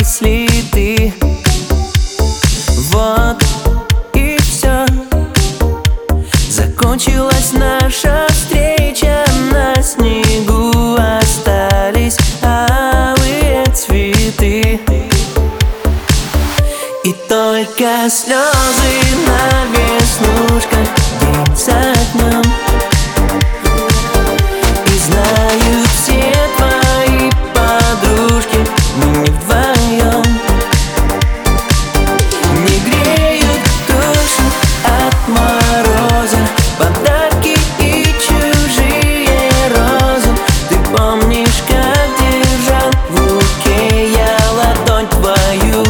мысли ты. Вот и все. Закончилась наша встреча, на снегу остались алые цветы. И только слезы на веснушках день за днем. И знают все твои подружки, мы не вдвоем. Не греют душу от мороза подарки и чужие розы. Ты помнишь, как держал в руке я ладонь твою?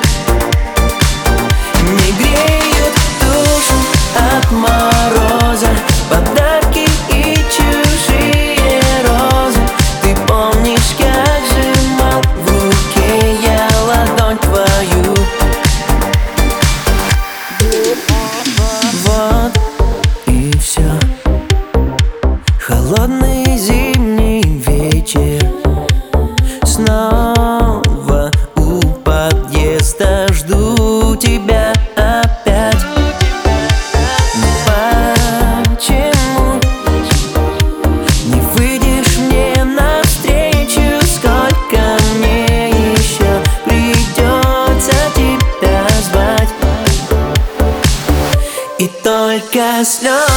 Не греют душу от мороза подарки и чужие розы. Ты помнишь, как сжимал в руке я ладонь твою? Вот и все. Холодный зимний вечер, снова у подъезда жду тебя опять. Но почему не выйдешь мне навстречу? Сколько мне еще придется тебя звать? И только слезы